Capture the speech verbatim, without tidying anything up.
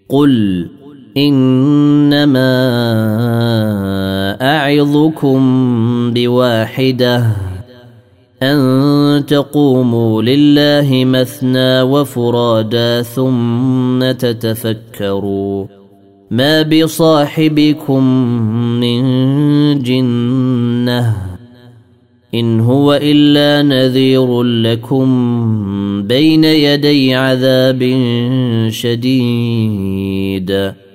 قل إنما أعظكم بواحدة أن تقوموا لله مثنى وفرادا ثم تتفكروا ما بصاحبكم من جنة إن هو إلا نذير لكم بين يدي عذاب شديد